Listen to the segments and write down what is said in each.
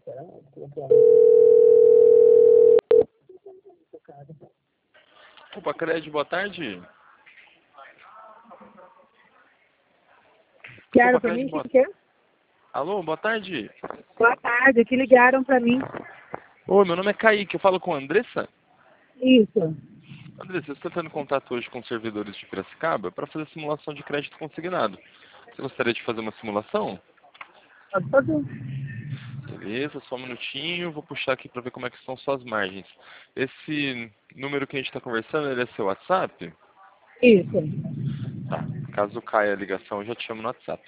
Opa, Cred, boa tarde. Ligaram Opa, pra Cred, mim? boa... Que é? Alô, boa tarde. Boa tarde, que ligaram pra mim. Oi, meu nome é Kaique, eu falo com a Andressa. Isso. Andressa, eu estou tendo contato hoje com os servidores de Piracicaba para fazer simulação de crédito consignado. Você gostaria de fazer uma simulação? Pode fazer. Beleza, só um minutinho, vou puxar aqui para ver como é que estão suas margens. Esse número que a gente está conversando, ele é seu WhatsApp? Isso. Tá, caso caia a ligação, eu já te chamo no WhatsApp.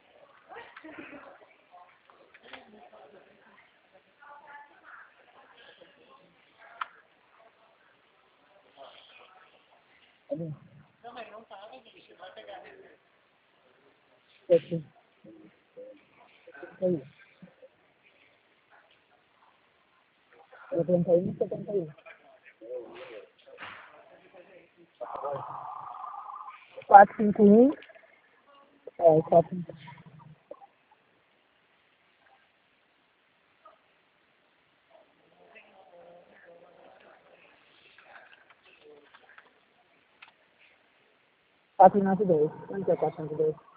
Aqui. Aí. 71, 71. 451. 451. Quatro nove dois. Onde é 492?